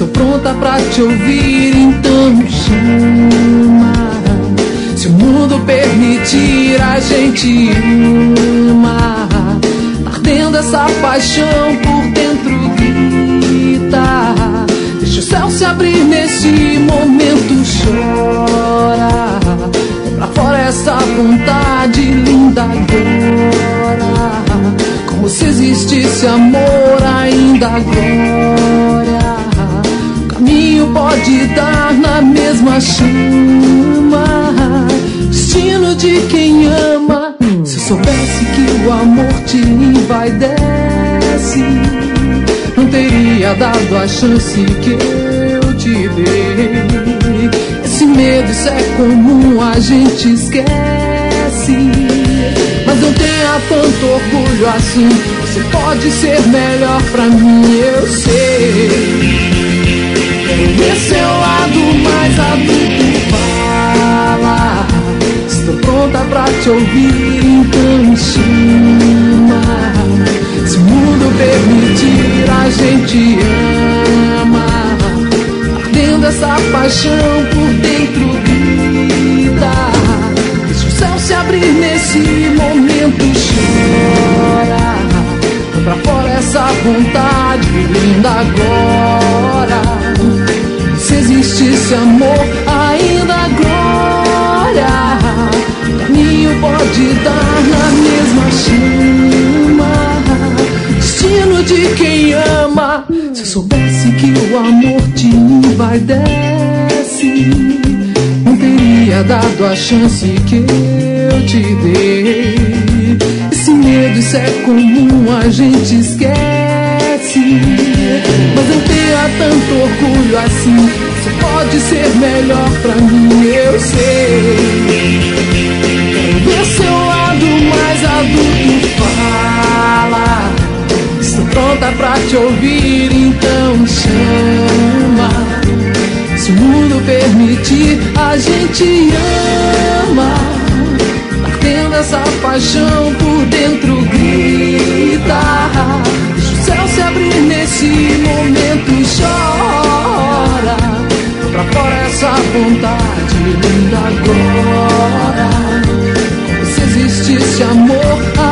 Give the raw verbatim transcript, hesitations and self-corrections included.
Estou pronta pra te ouvir, então chama. Se o mundo permitir, a gente ama. Ardendo essa paixão por dentro grita. Deixa o céu se abrir nesse momento, chora. Põe pra fora essa vontade linda agora. Como se existisse amor ainda agora. O caminho pode dar na mesma chama. Destino de quem ama. Se eu soubesse que o amor te envaidece, não teria dado a chance que eu te dei. Esse medo, isso é comum, a gente esquece. Mas não tenha tanto orgulho assim. Você pode ser melhor pra mim, eu sei. Quero ver seu lado mais adulto, fala. Estou pronta pra te ouvir, então chama. Se o mundo permitir, a gente ama. Ardendo essa paixão por dentro grita. Deixa o céu se abrir nesse momento, chora. Põe pra fora essa vontade linda agora. Se existisse amor ainda agora, o caminho pode dar na mesma chama. Destino de quem ama. Se eu soubesse que o amor te envaidece, não teria dado a chance que eu te dei. Esse medo, isso é comum, a gente esquece. Mas não tenha tanto orgulho assim. Você pode ser melhor pra mim, eu sei. Quero ver seu lado mais adulto, fala. Estou pronta pra te ouvir, então chama. Se o mundo permitir, a gente ama. Ardendo essa paixão por dentro grita. Deixa o céu se abrir nesse momento, chora. Põe pra fora essa vontade linda agora. Como se existisse amor